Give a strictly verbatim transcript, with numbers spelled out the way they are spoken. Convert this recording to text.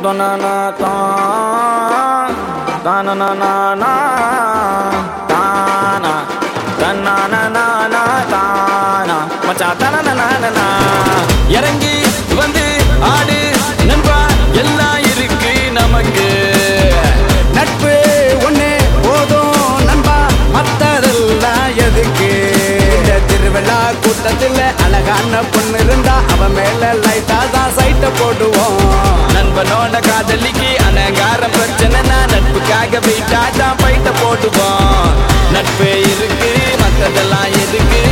Tanana tan, tanana na na, tana, tanana na na tana, macha tanana na na na. இறங்கி வந்து ஆடு நண்பா எல்லாம் இருக்கு நமக்கு. நட்பு ஒண்ணே போதும் நண்பா, மத்ததெல்லாம் எதுக்கு? இந்த திருவிழா கூட்டத்தில் அழகான பொண்ணு இருந்தா அவன் மேல லைட்டா தான் சைட்ட போடுவோம். நண்பனோட காதலிக்கு அனகார பிரச்சனைனா நட்புக்காக வீட்டா தான் பைட்ட போடுவோம். நட்பு இருக்கு மத்ததெல்லாம் எதுக்கு?